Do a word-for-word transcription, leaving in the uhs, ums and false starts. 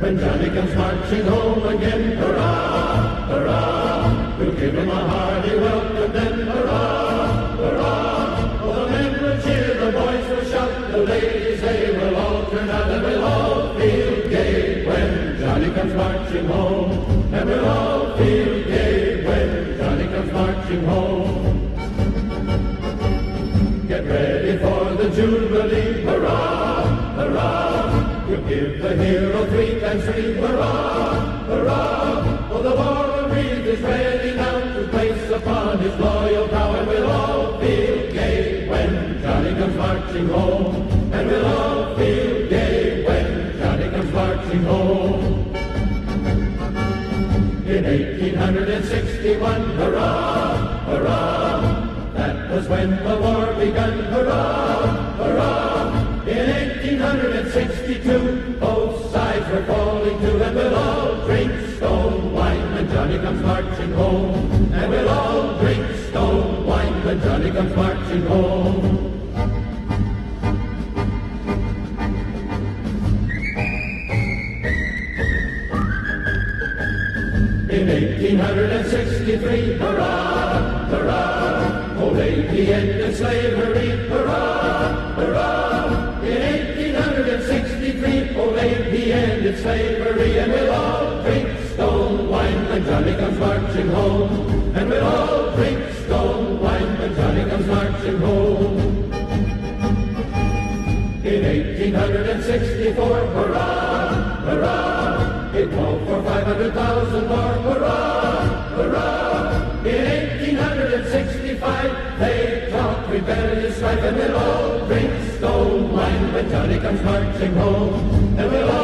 When Johnny comes marching home again, hurrah, hurrah, we'll give him a hearty welcome then, hurrah, hurrah. Oh, the men will cheer, the boys will shout, the ladies they will all turn out, and we'll all feel gay when Johnny comes marching home. And we'll all feel gay when Johnny comes marching home. Get ready for the Jubilee, hurrah, hurrah. We'll give the hero three times three, hurrah, hurrah. Oh, the war of Reed is ready now to place upon his loyal brow, and we'll all feel gay when Johnny comes marching home. And we'll all feel gay when Johnny comes marching home. In eighteen sixty-one, hurrah, hurrah, that was when the war begun, hurrah, hurrah. In eighteen sixty-two, both sides were falling to, and we'll all drink stone wine when Johnny comes marching home. And we'll all drink stone wine when Johnny comes marching home. In eighteen sixty-three, hurrah, hurrah, old Davy ended slavery, hurrah, hurrah. In eighteen sixty-three, old Davy ended slavery, and we'll all drink stone wine when Johnny comes marching home. And we'll all drink stone wine when Johnny comes marching home. In eighteen sixty-four, hurrah, hurrah, it called for five hundred thousand more, hurrah, hurrah. In eighteen sixty-five, they talked rebellious strife, and we'll all drink stone wine when Johnny comes marching home. And we'll all